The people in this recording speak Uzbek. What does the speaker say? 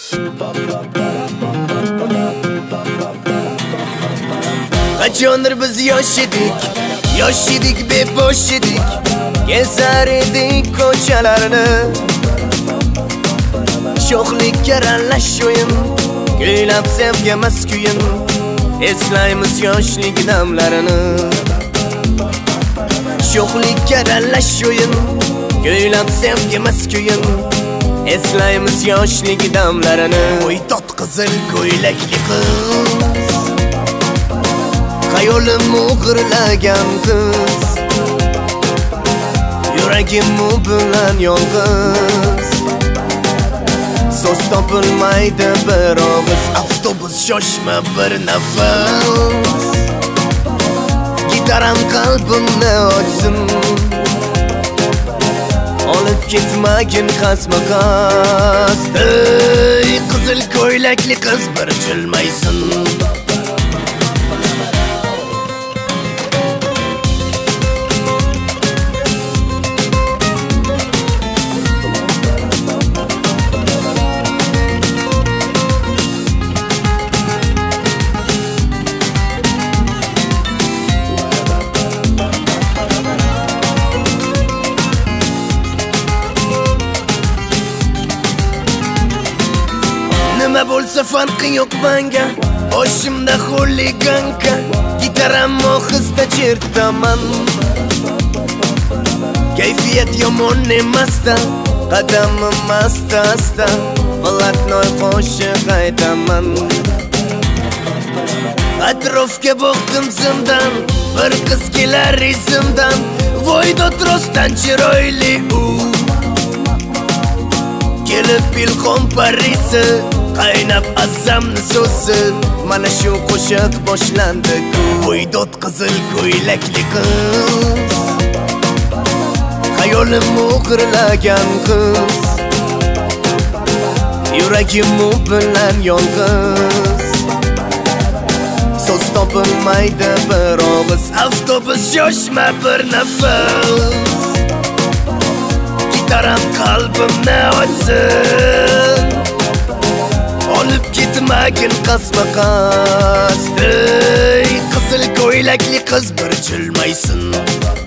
Qachondir biz yosh edik, bebosh edik, gezar edik ko'chalarni. Sho'xlikka aralash o'yin, kuylab sevgamas kuyin, eslaymiz yoshlik damlarini. Sho'xlikka aralash o'yin, kuylab sevgamas kuyin, eslaymiz yoshlik damlarini. Voy tot qizil ko'ylakli qiz, xayolim o'g'irlagan qiz, yuragim bilan yolg'iz. So'z topilmaydi bir og'iz, avtobus shoshma bir nafas, gitaram qalbimni ochsin. Olib ketmagin qasma-qas, ey qizil ko'ylakli qiz bir jilmaysin. Nima bo'lsa farqi yo'q menga, boshimda xuliganka, gitaram ohista chertaman. Kayfiyat yomon emasda, qadamim asta-asta, Balatnoy qo'shiq aytaman. Atrofga boqdim zimdan, bir qiz kelar izimdan, voy dod rostdan chiroyli u. Kelib ilhom parisi, qaynab azamni so'zi, mana shu qo'shiq boshlandi ku. Voy dod qizil ko'ylakli qiz, xayolim o'g'irlagan qiz, yuragim bilan yolg'iz. So'z topilmaydi bir og'iz, avtobus shoshma bir nafas, gitaram qalbimni ochsin. Olib ketmagin qasma-qas, ey qizil ko'ylakli qiz bir jilmaysin.